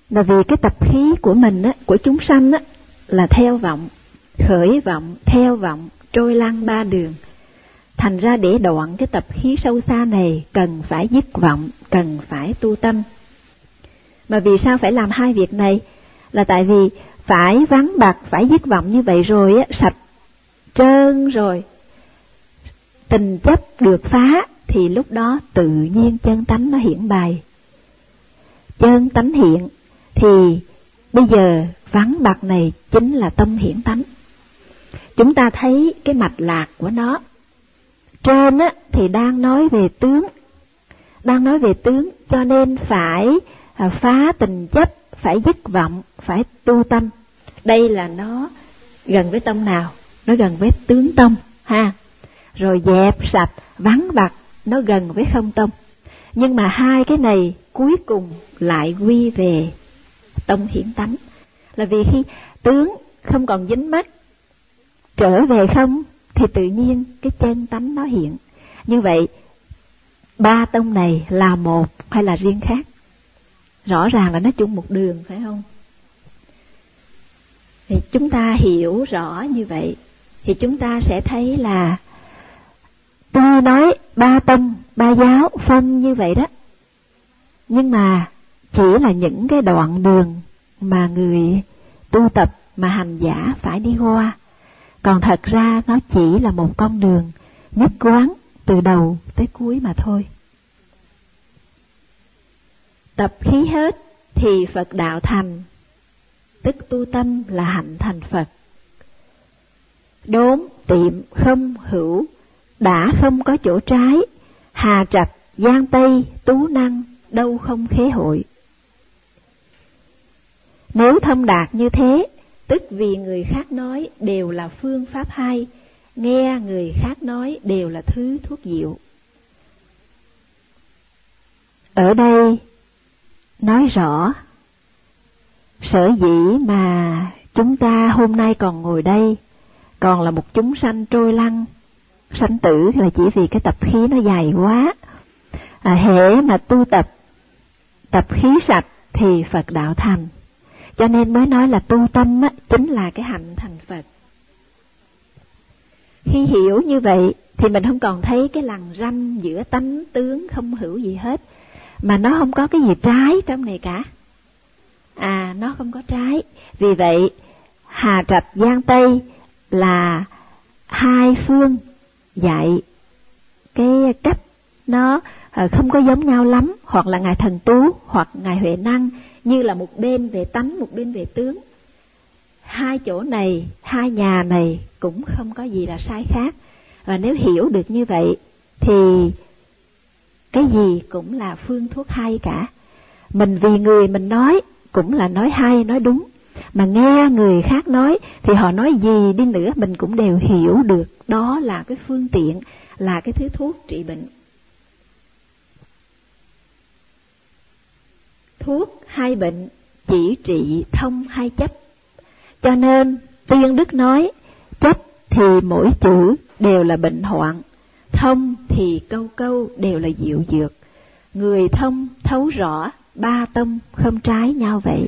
Là vì cái tập khí của mình á, của chúng sanh á, là theo vọng, khởi vọng, theo vọng, trôi lăn ba đường. Thành ra để đoạn cái tập khí sâu xa này cần phải dứt vọng, cần phải tu tâm. Mà vì sao phải làm hai việc này? Là tại vì phải vắng bặt, phải dứt vọng như vậy rồi á, sạch trơn rồi, tình chấp được phá, thì lúc đó tự nhiên chân tánh nó hiển bày. Chân tánh hiện thì bây giờ vắng bặt này chính là tâm hiển tánh. Chúng ta thấy cái mạch lạc của nó. Trên á thì đang nói về tướng, cho nên phải phá tình chấp, phải dứt vọng, phải tu tâm. Đây là nó gần với tâm nào? Nó gần với tướng tâm ha. Rồi dẹp sạch, vắng bặt, nó gần với không tâm. Nhưng mà hai cái này cuối cùng lại quy về tâm hiển tánh. Là vì khi tướng không còn dính mắc, trở về không, thì tự nhiên cái chân tánh nó hiện. Như vậy ba tông này là một hay là riêng khác? Rõ ràng là nó chung một đường, phải không? Thì chúng ta hiểu rõ như vậy thì chúng ta sẽ thấy là tôi nói ba tông, ba giáo phân như vậy đó, nhưng mà chỉ là những cái đoạn đường mà người tu tập mà hành giả phải đi qua. Còn thật ra nó chỉ là một con đường nhất quán từ đầu tới cuối mà thôi. Tập khí hết thì Phật đạo thành, tức tu tâm là hạnh thành Phật. Đốn tiệm không hữu, đã không có chỗ trái, hà trạch giang tây tú năng, đâu không khế hội. Nếu thông đạt như thế, tức vì người khác nói đều là phương pháp hay, nghe người khác nói đều là thứ thuốc diệu. Ở đây nói rõ, sở dĩ mà chúng ta hôm nay còn ngồi đây, còn là một chúng sanh trôi lăn, sanh tử là chỉ vì cái tập khí nó dài quá. Hễ mà tu tập khí sạch thì Phật đạo thành. Cho nên mới nói là tu tâm á, chính là cái hạnh thành Phật. Khi hiểu như vậy thì mình không còn thấy cái lằn ranh giữa tánh tướng không hữu gì hết, mà nó không có cái gì trái trong này cả. Nó không có trái. Vì vậy hà trạch giang tây là hai phương dạy cái cách nó không có giống nhau lắm, hoặc là Ngài Thần Tú hoặc Ngài Huệ Năng, như là một bên về tánh, một bên về tướng. Hai chỗ này, hai nhà này cũng không có gì là sai khác. Và nếu hiểu được như vậy thì cái gì cũng là phương thuốc hay cả. Mình vì người mình nói cũng là nói hay, nói đúng. Mà nghe người khác nói thì họ nói gì đi nữa mình cũng đều hiểu được. Đó là cái phương tiện, là cái thứ thuốc trị bệnh. Thuốc hay bệnh chỉ trị thông hay chấp. Cho nên Tiên Đức nói, chấp thì mỗi chữ đều là bệnh hoạn, thông thì câu câu đều là diệu dược. Người thông thấu rõ, ba tâm không trái nhau vậy.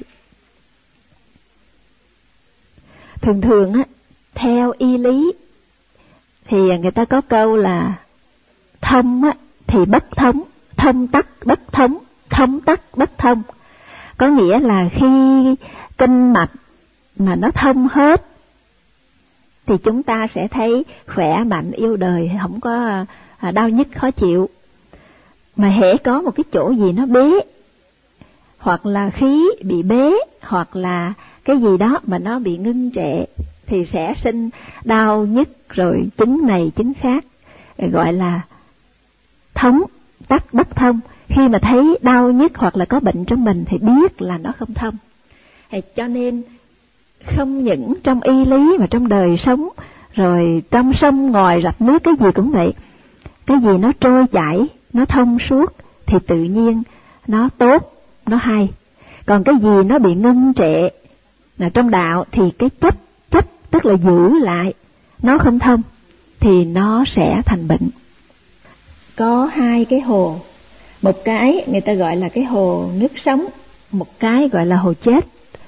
Thường á, theo y lý thì người ta có câu là thông á thì bất thống, thông tắc bất thống, thông tắc bất thông. Có nghĩa là khi kinh mạch mà nó thông hết thì chúng ta sẽ thấy khỏe mạnh yêu đời, không có đau nhức khó chịu. Mà hễ có một cái chỗ gì nó bế, hoặc là khí bị bế, hoặc là cái gì đó mà nó bị ngưng trệ thì sẽ sinh đau nhức rồi chứng này chứng khác, gọi là thống tắc bất thông. Khi mà thấy đau nhức hoặc là có bệnh trong mình thì biết là nó không thông. Cho nên không những trong y lý mà trong đời sống, rồi trong sông ngòi rạch nước cái gì cũng vậy. Cái gì nó trôi chảy, nó thông suốt thì tự nhiên nó tốt, nó hay. Còn cái gì nó bị ngưng trệ là trong đạo thì cái chấp tức là giữ lại, nó không thông thì nó sẽ thành bệnh. Có hai cái hồ, một cái người ta gọi là cái hồ nước sống, một cái gọi là hồ chết.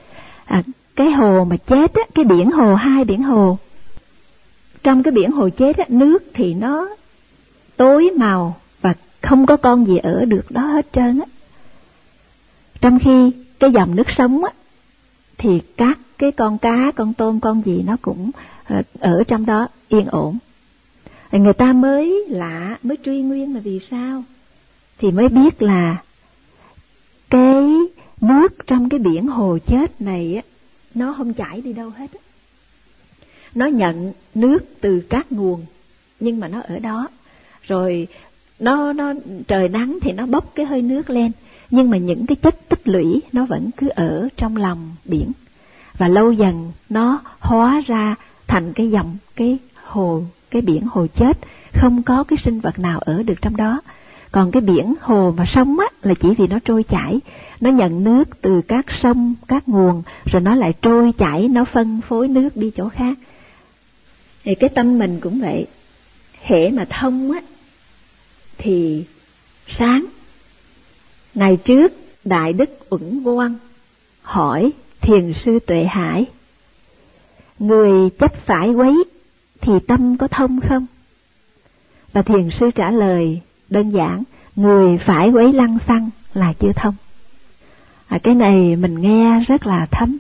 Cái hồ mà chết á, cái biển hồ, hai biển hồ. Trong cái biển hồ chết á, nước thì nó tối màu và không có con gì ở được đó hết trơn á. Trong khi cái dòng nước sống á, thì các cái con cá, con tôm, con gì nó cũng ở trong đó yên ổn. Người ta mới lạ, mới truy nguyên là vì sao? Thì mới biết là cái nước trong cái biển hồ chết này á, nó không chảy đi đâu hết á. Nó nhận nước từ các nguồn, nhưng mà nó ở đó. Rồi nó trời nắng thì nó bốc cái hơi nước lên, nhưng mà những cái chất tích lũy nó vẫn cứ ở trong lòng biển. Và lâu dần nó hóa ra thành cái dòng cái hồ, cái biển hồ chết, không có cái sinh vật nào ở được trong đó. Còn cái biển hồ mà sống á, là chỉ vì nó trôi chảy, nó nhận nước từ các sông, các nguồn, rồi nó lại trôi chảy, nó phân phối nước đi chỗ khác. Thì cái tâm mình cũng vậy, hễ mà thông á, thì sáng. Ngày trước, Đại Đức Uẩn Quang hỏi Thiền sư Tuệ Hải: người chấp phải quấy thì tâm có thông không? Và Thiền sư trả lời đơn giản: người phải quấy lăng xăng là chưa thông. Cái này mình nghe rất là thấm.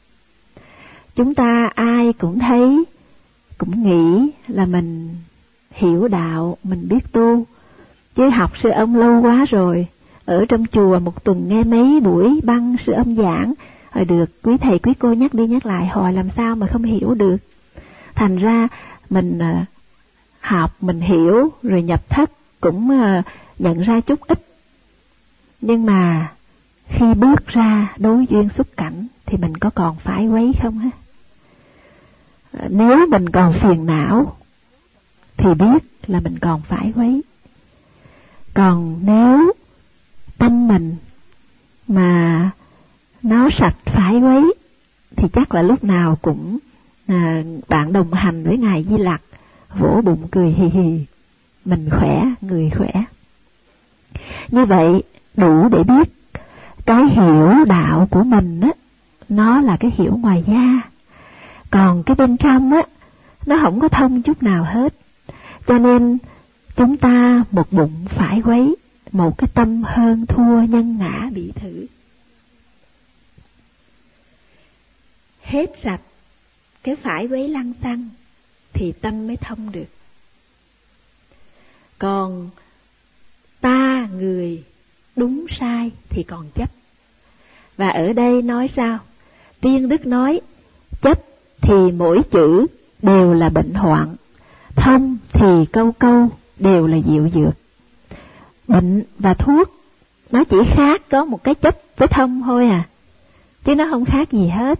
Chúng ta ai cũng thấy, cũng nghĩ là mình hiểu đạo, mình biết tu. Chứ học sư ông lâu quá rồi, ở trong chùa một tuần nghe mấy buổi băng sư ông giảng, rồi được quý thầy quý cô nhắc đi nhắc lại, hồi làm sao mà không hiểu được. Thành ra mình học, mình hiểu, rồi nhập thất cũng nhận ra chút ít. Nhưng mà khi bước ra đối duyên xúc cảnh thì mình có còn phải quấy không ha? Nếu mình còn phiền não thì biết là mình còn phải quấy. Còn nếu tâm mình mà nó sạch phải quấy thì chắc là lúc nào cũng bạn đồng hành với Ngài Di Lặc, vỗ bụng cười hì hì, mình khỏe, người khỏe. Như vậy đủ để biết cái hiểu đạo của mình á, nó là cái hiểu ngoài da. Còn cái bên trong á, nó không có thông chút nào hết. Cho nên chúng ta một bụng phải quấy, một cái tâm hơn thua nhân ngã bị thử. Hết sạch cái phải quấy lăng xăng thì tâm mới thông được. Còn ta người đúng sai thì còn chấp. Và ở đây nói sao? Tiên Đức nói chấp thì mỗi chữ đều là bệnh hoạn, thông thì câu câu đều là diệu dược. Bệnh và thuốc nó chỉ khác có một cái chấp với thông thôi à, chứ nó không khác gì hết.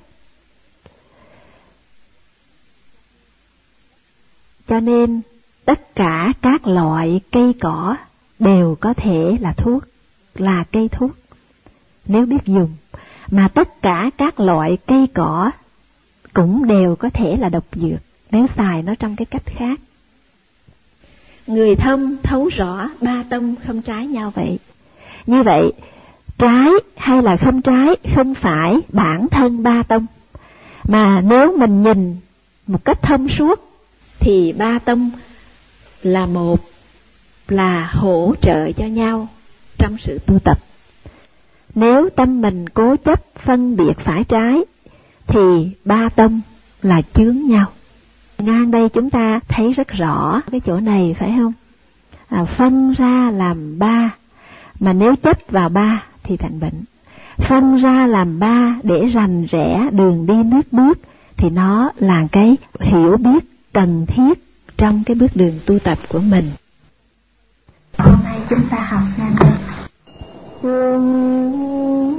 Cho nên tất cả các loại cây cỏ đều có thể là thuốc, là cây thuốc nếu biết dùng. Mà tất cả các loại cây cỏ cũng đều có thể là độc dược nếu xài nó trong cái cách khác. Người thông thấu rõ ba tông không trái nhau vậy. Như vậy, trái hay là không trái không phải bản thân ba tông, mà nếu mình nhìn một cách thông suốt thì ba tông là một, là hỗ trợ cho nhau trong sự tu tập. Nếu tâm mình cố chấp phân biệt phải trái thì ba tông là chướng nhau. Ngang đây chúng ta thấy rất rõ cái chỗ này phải không? Phân ra làm ba, mà nếu chấp vào ba thì thành bệnh. Phân ra làm ba để rành rẽ đường đi nước bước thì nó là cái hiểu biết cần thiết trong cái bước đường tu tập của mình. Hôm nay chúng ta học ngang đây.